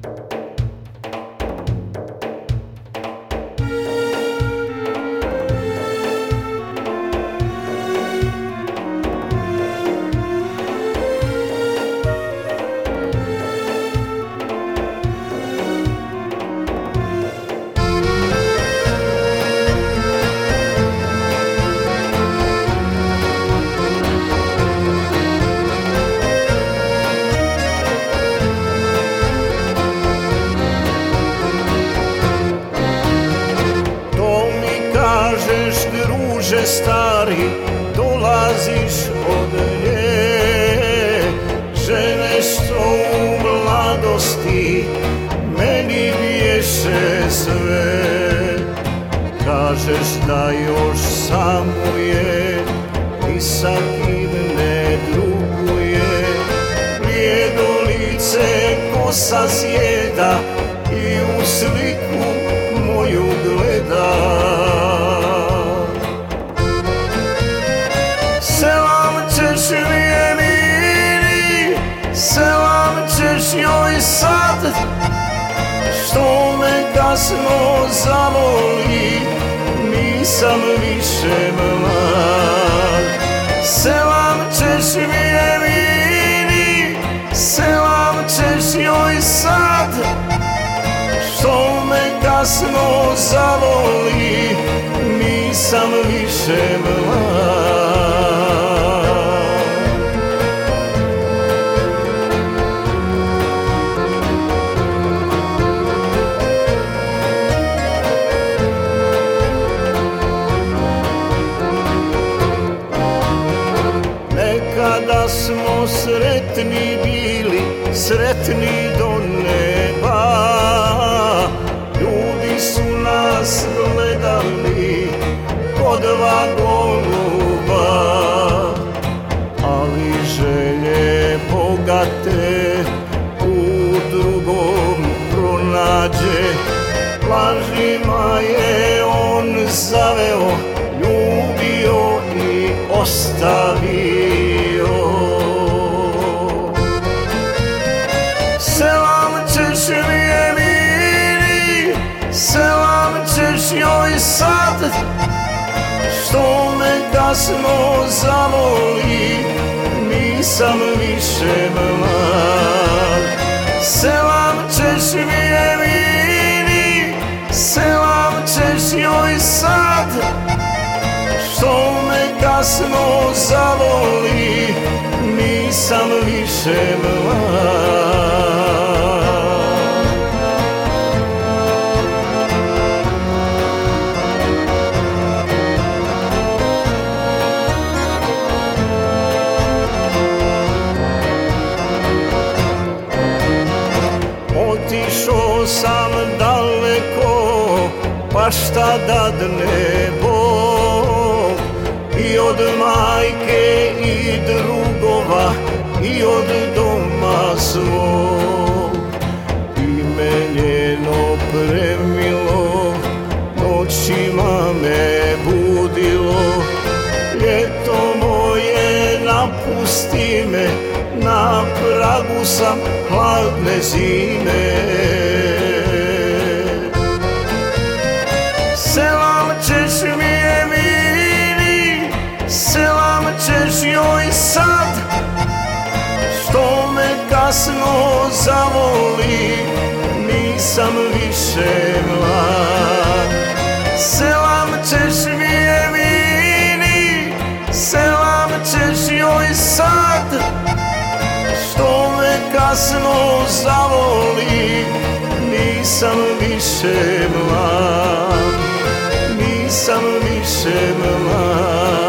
Druže stari, dolaziš od nje, žene što u mladosti meni biješe sve. Kažeš da još samo je i sa kim ne druguje, blijedo lice kosa sjeda i u sliku moju gleda. Selam ćeš joj sad, što me kasno zavoli, nisam više mlad. Selam ćeš mi je vini, selam ćeš joj sad, što me kasno zavoli, nisam više mlad. Kada smo sretni bili, sretni do neba, ljudi su nas gledali ko dva goluba, ali želje bogate u drugom pronađe. Lažima je on zaveo, ljubio i ostavio. Selam ćeš mi je vini, selam ćeš joj sad, što me kasno zavoli, nisam više mlad. Selam ćeš mi je vini, selam ćeš joj sad, što me kasno zavoli, nisam više mlad. Otišao sam daleko, pa šta dadne Bog, i od majke i drugova i od doma svog. Ime njeno premilo noćima me budilo, ljeto moje napusti me, na pragu sam hladne zime. Selam ćeš mi je vini, selam ćeš joj sad, što me kasno zavoli, nisam više mlad. Selam ćeš mi je vini, selam ćeš joj sad, što me kasno zavoli, nisam više mlad, nisam više mlad.